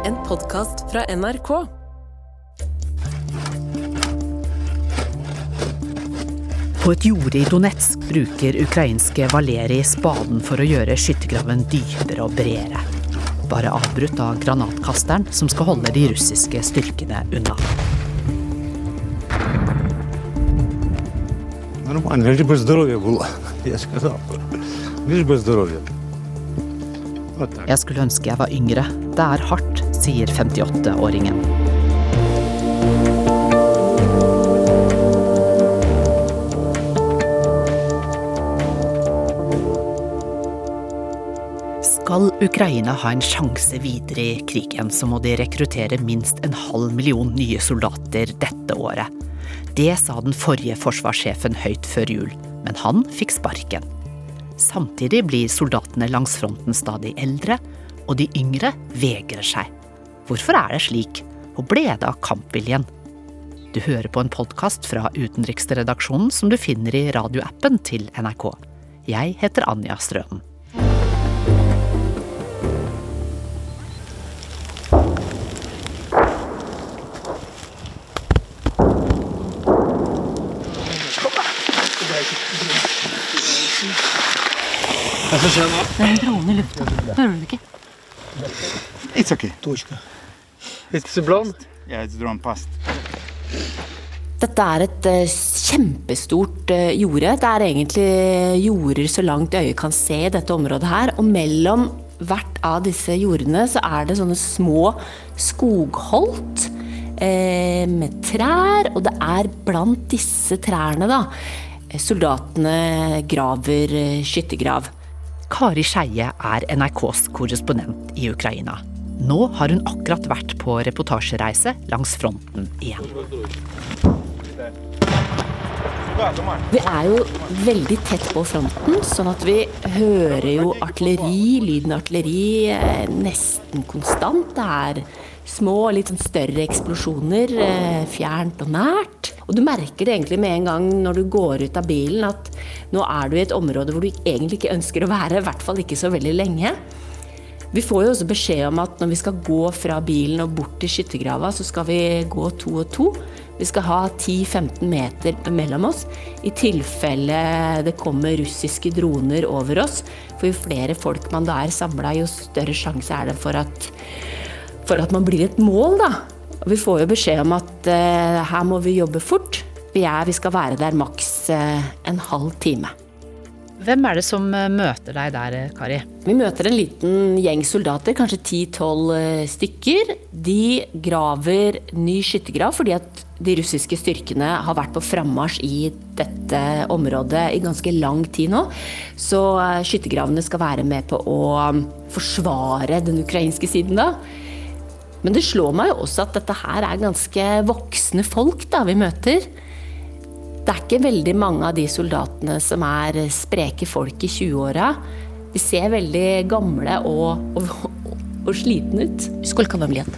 En podcast fra NRK. På et jorde I Donetsk bruker ukrainske Valeri spaden for å gjøre skyttergraven dypere og bredere. Bare avbrutt av granatkasteren som skal holde de russiske styrkene unna. Нормально, лишь бы здоровье было, я сказал. Лишь бы здоровье. Jeg skulle ønske jeg var yngre. Det hardt, sier 58-åringen. Skal Ukraina ha en sjanse videre I krigen, så må de rekruttere minst 500,000 nye soldater dette året. Det sa den forrige forsvarssjefen høyt før jul, men han fikk sparken. Samtidig blir soldatene langs fronten stadig eldre, og de yngre vegrer seg. Hvorfor det slik? Hvor ble det av kampviljen? Du hører på en podcast fra utenriksredaksjonen som du finner I radioappen til NRK. Jeg heter Anja Strøden. Det en drone I luften. Hører du det ikke? It's okay. Точка. It's a drone? Yeah, it's drone past. Dette et kjempestort jorde. Det egentlig jorder så langt øyet kan se I dette området her. Og mellom hvert av disse jordene så det sånne små skogholt med trær. Og det blant disse trærne da, soldatene graver skyttergrav. Kari Skeie NRKs korrespondent I Ukraina. Nå har hun akkurat vært på reportasjereise langs fronten igjen. Vi jo veldig tett på fronten, sånn at vi hører jo artilleri, lyden av artilleri nesten konstant. Det små, litt sånn større eksplosjoner, fjernt og nært. Og du merker det egentlig med en gang når du går ut av bilen, at nå du I et område hvor du egentlig ikke ønsker å være, I hvert fall ikke så veldig lenge. Vi får jo også beskjed om at når vi skal gå fra bilen og bort til skyttergrava, så skal vi gå 2 og 2. Vi skal ha 10-15 meter mellom oss, I tilfelle det kommer russiske droner over oss. For jo flere folk man da samlet, jo større sjanse det for at man blir et mål da. Og vi får jo beskjed om at her må vi jobbe fort. Vi skal være der maks en halv time. Hvem det som møter deg der, Kari? Vi møter en liten gjeng soldater, kanskje 10-12 stykker. De graver ny skyttergrav fordi at de russiske styrkene har vært på frammarsj I dette området I ganske lang tid nå. Så skyttergravene skal være med på å forsvare den ukrainske siden da. Men det slår meg jo også at dette her ganske voksne folk da vi møter. Det ikke veldig mange av de soldatene som spreke folk I 20-åra. De ser veldig gamle og slitne ut. Сколько вам лет?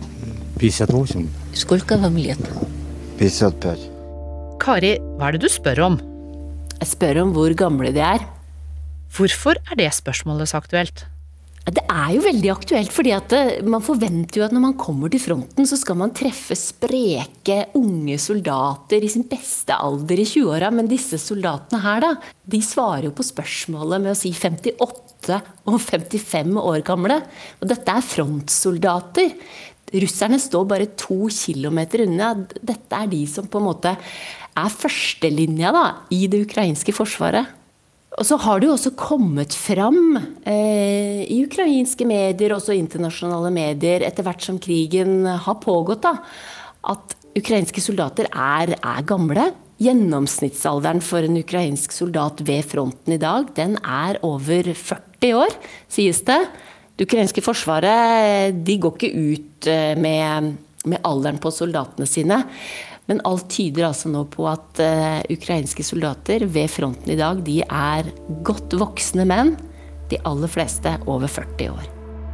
58. Сколько вам лет? 55. Kari, hva det du spør om? Jeg spør om hvor gamle de Hvorfor det spørsmålet så aktuelt? Det jo veldig aktuelt, fordi at man forventer jo at når man kommer til fronten, så skal man treffe spreke, unge soldater I sin beste alder I 20-åra, men disse soldatene her da, de svarer jo på spørsmålet med å si 58 og 55 år gamle, og dette frontsoldater. Russerne står bare 2 kilometer unna, dette de som på en måte førstelinja da, I det ukrainske forsvaret. Og så har det jo også kommet fram I ukrainske medier, også internasjonale medier, etter hvert som krigen har pågått, da, at ukrainske soldater gamle. Gjennomsnittsalderen for en ukrainsk soldat ved fronten I dag, den over 40 år, sies det. Det ukrainske forsvaret, de går ikke ut med alderen på soldatene sine, men alt tyder altså nå på at ukrainske soldater ved fronten I dag, de godt voksne menn, de aller fleste over 40 år.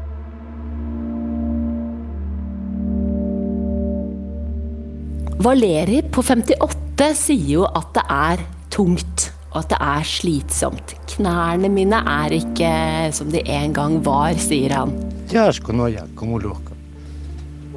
Valeri på 58 sier jo at det tungt, og at det slitsomt. Knærne mine ikke som de en gang var, sier han. Тяжко, но як, кому легко.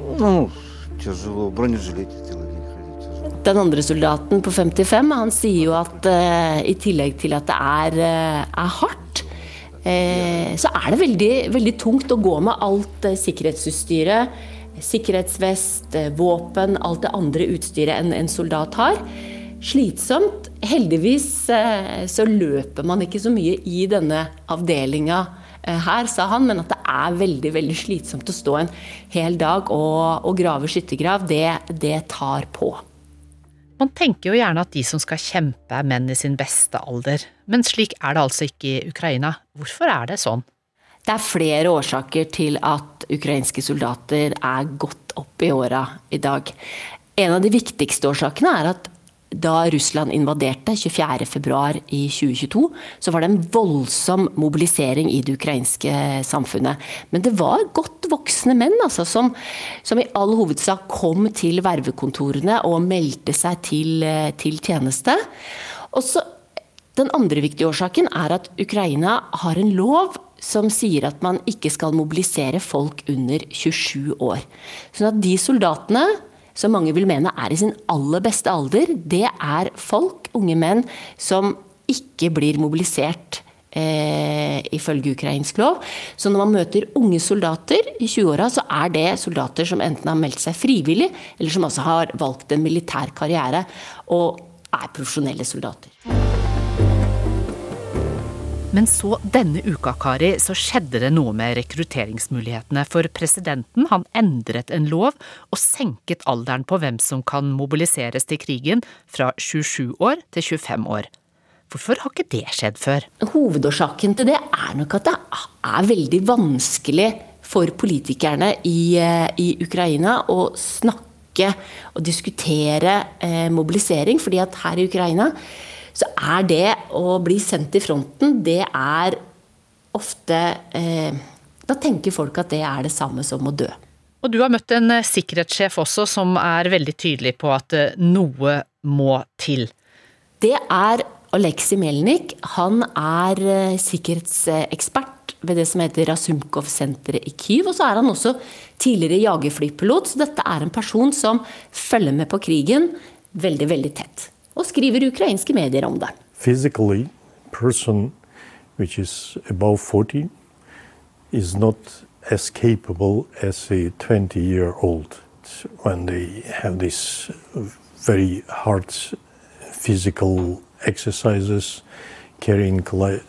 Ну, тяжело. В бронежилете целый день ходить тяжело. Den andre soldaten på 55, han sier jo at i tillegg til at det er hardt, så det veldig, veldig tungt å gå med alt sikkerhetsutstyret, sikkerhetsvest, våpen, alt det andre utstyret en soldat har. Slitsomt. Heldigvis så løper man ikke så mye i denne avdelinga her, sa han, men at det veldig, veldig slitsomt å stå en hel dag og grave skyttergrav, det tar på. Man tenker jo gjerne at de som skal kjempe menn i sin beste alder, men slik det altså ikke i Ukraina. Hvorfor det sånn? Det flere årsaker til at ukrainske soldater gått opp i åra i dag. En av de viktigste årsakene at da Russland invaderte 24. februar i 2022, så var det en voldsom mobilisering i det ukrainske samfunnet. Men det var godt voksne menn altså, som i all hovedsak kom til vervekontorene og meldte seg til tjeneste. Og så, den andre viktige årsaken at Ukraina har en lov som sier at man ikke skal mobilisere folk under 27 år. Sånn at de soldatene som mange vil mene i sin aller beste alder, det folk, unge menn, som ikke blir mobilisert ifølge ukrainsk lov. Så når man møter unge soldater i 20-åra, så det soldater som enten har meldt seg frivillig, eller som også har valgt en militær karriere, og profesjonelle soldater. Men så denne uka, Kari, så skjedde det noe med rekrutteringsmulighetene, for presidenten han endret en lov og senket alderen på hvem som kan mobiliseres til krigen fra 27 år til 25 år. Hvorfor har ikke det skjedd før? Hovedårsaken til det nok at det veldig vanskelig for politikerne i Ukraina å snakke og diskutere mobilisering, fordi at her i Ukraina så det å bli sendt til fronten, det ofte, da tenker folk at det det samme som å dø. Og du har møtt en sikkerhetssjef også som veldig tydelig på at noe må til. Det Oleksij Melnik. Han sikkerhetsekspert ved det som heter Razumkov-senteret i Kyiv, og så han også tidligere jagerflypilot, så dette en person som følger med på krigen veldig, veldig tett. Og skriver ukrainske medier om det. Physically, person which is above 40 is not as capable as a 20-year-old when they have these very hard physical exercises, carrying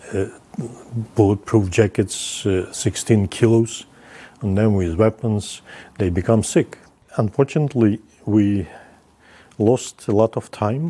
bulletproof jackets, 16 kilos, and then with weapons, they become sick. Unfortunately, we lost a lot of time.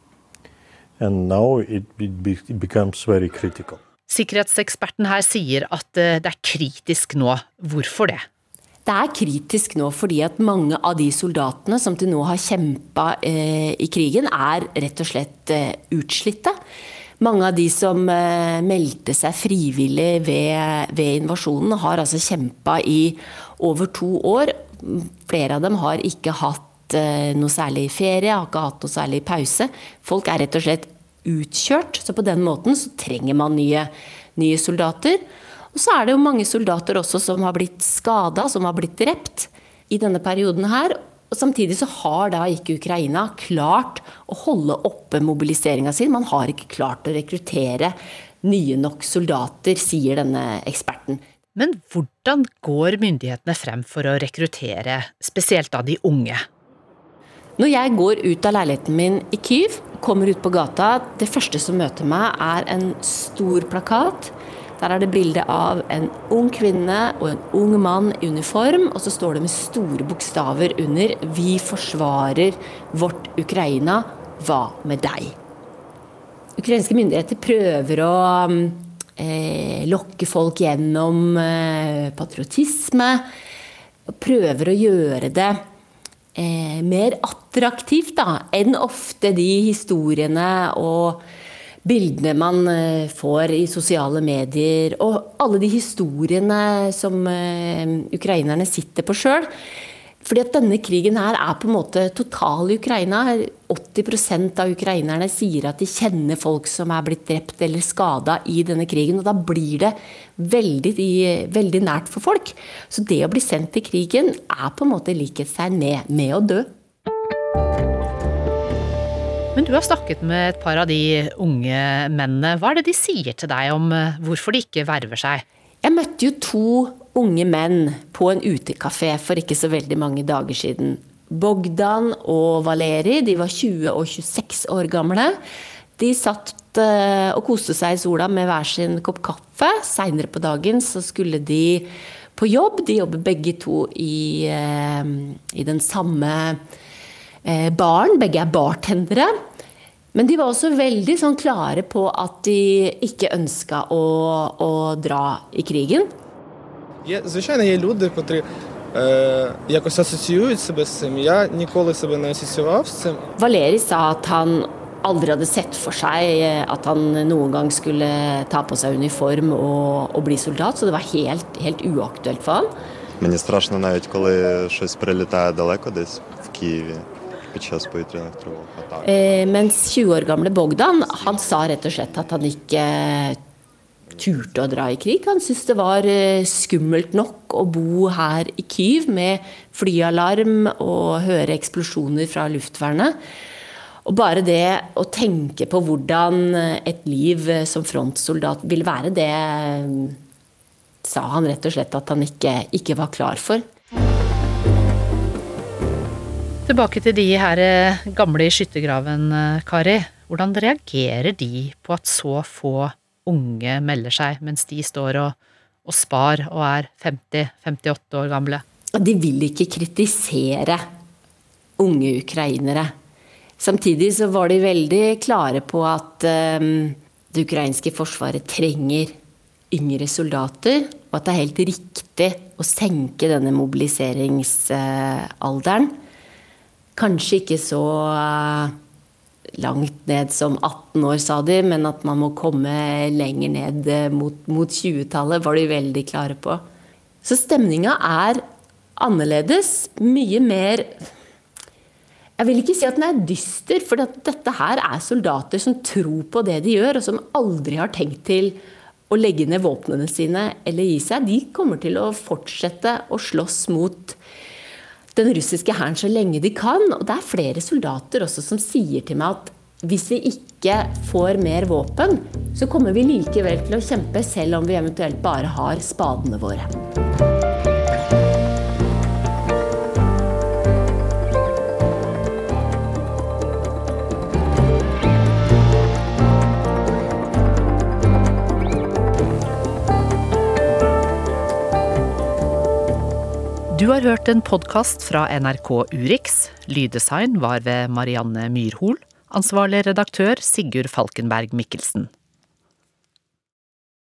And now it becomes very critical. Sikkerhetseksperten her sier at det kritisk nå. Hvorfor det? Det kritisk nå fordi at mange av de soldatene som til nå har kjempet i krigen rett og slett utslitte. Mange av de som meldte seg frivillig ved invasjonen har altså kjempet i over 2 år. Flere av dem har ikke hatt noe særlig ferie, har ikke hatt noe særlig pause. Folk rett og slett utkjørt, så på den måten så trenger man nye soldater. Og så det jo mange soldater også som har blitt skadet, som har blitt drept i denne perioden her. Og samtidig så har da ikke Ukraina klart å holde oppe mobiliseringen sin. Man har ikke klart å rekruttere nye nok soldater, sier denne eksperten. Men hvordan går myndighetene frem for å rekruttere, spesielt av de unge? Når jeg går ut av leiligheten min i Kyiv, kommer ut på gata, det første som møter meg en stor plakat. Der det bilde av en ung kvinne og en ung mann i uniform, og så står det med store bokstaver under «Vi forsvarer vårt Ukraina, hva med deg?» Ukrainske myndigheter prøver å lokke folk gjennom patriotisme, og prøver å gjøre det mer attraktivt enn ofte de historiene og bildene man får i sosiale medier, og alle de historiene som ukrainerne sitter på selv. Fordi at denne krigen her på en måte total i Ukraina. 80% av ukrainerne sier at de kjenner folk som blitt drept eller skadet i denne krigen, og da blir det veldig nært for folk. Så det å bli sendt til krigen på en måte likhetstegn med å dø. Men du har snakket med et par av de unge mennene. Hva det de sier til deg om hvorfor de ikke verver seg? Jeg møtte jo 2 unge menn på en utekafé for ikke så veldig mange dager siden. Bogdan og Valeri, de var 20 og 26 år gamle. De satt og koste seg i sola med hver sin kopp kaffe. Senere på dagen så skulle de på jobb. De jobber begge 2 i den samme baren. Begge bartendere. Men de var også veldig sånn klare på at de ikke ønsket å dra i krigen. Звичайно, є люди, котрі якось асоціюють себе з цим. Я ніколи себе не асоціював з цим. Valeri sa at han aldri hadde sett for seg at han noen gang skulle ta på seg uniform og bli soldat, så det var helt uaktuelt for han. Мені страшно навіть, коли щось прилітає далеко десь в Києві pід час повітряних тривог. Mens 20 år gamle Bogdan, han sa rett og slett at han ikke turte å dra i krig. Han syntes det var skummelt nok å bo her i Kyiv med flyalarm og høre eksplosjoner fra luftvernet. Og bare det å tenke på hvordan et liv som frontsoldat vil være, det sa han rett og slett at han ikke var klar for. Tilbake til de her gamle i skyttergraven, Kari. Hvordan reagerer de på at så få unge melder seg, mens de står og spar og 50-58 år gamle? De vil ikke kritisere unge ukrainere. Samtidig så var de veldig klare på at det ukrainske forsvaret trenger yngre soldater, og at det helt riktig å senke denne mobiliseringsalderen. Kanskje ikke så langt ned som 18 år, sa de, men at man må komme lenger ned mot 20-tallet, var de veldig klare på. Så stemningen annerledes, mye mer. Jeg vil ikke si at den dyster, for dette her soldater som tror på det de gjør, og som aldri har tenkt til å legge ned våpnene sine eller gi seg. De kommer til å fortsette å slåss mot den russiske hæren så lenge de kan, og det flere soldater også som sier til meg at hvis vi ikke får mer våpen, så kommer vi likevel til å kjempe selv om vi eventuelt bare har spadene våre. Du har hørt en podcast fra NRK Urix. Lyddesign var ved Marianne Myrhol. Ansvarlig redaktør Sigurd Falkenberg Mikkelsen.